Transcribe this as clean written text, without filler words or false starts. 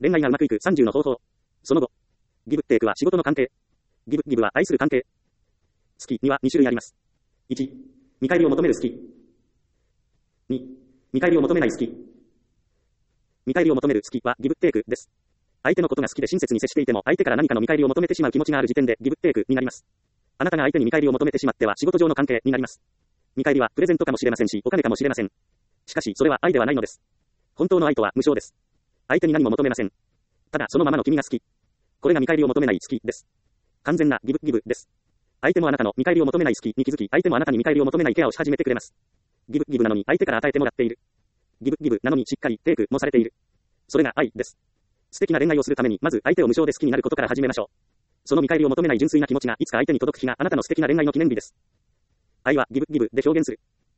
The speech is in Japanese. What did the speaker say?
恋愛がうまくいく30の方法。その後。ギブテイクは仕事の関係。ギブは愛する関係。好きには2種類あります。1、見返りを求める好き。2、見返りを求めない好き。見返りを求める好きはギブテイクです。相手のことが好きで親切に接していても相手から何かの見返りを求めてしまう気持ちがある時点でギブテイクになります。あなたが相手に見返りを求めてしまっては仕事上の関係になります。見返りはプレゼントかもしれませんし、お金かもしれません。しかしそれは愛ではないのです。本当の愛とは無償です。相手に何も求めません。ただそのままの君が好き。これが見返りを求めない好きです。完全なギブです。相手もあなたの見返りを求めない好きに気づき、相手もあなたに見返りを求めないケアをし始めてくれます。ギブなのに相手から与えてもらっている。ギブなのにしっかりテイクもされている。それが愛です。素敵な恋愛をするためにまず相手を無償で好きになることから始めましょう。その見返りを求めない純粋な気持ちがいつか相手に届く日があなたの素敵な恋愛の記念日です。愛はギブで表現する。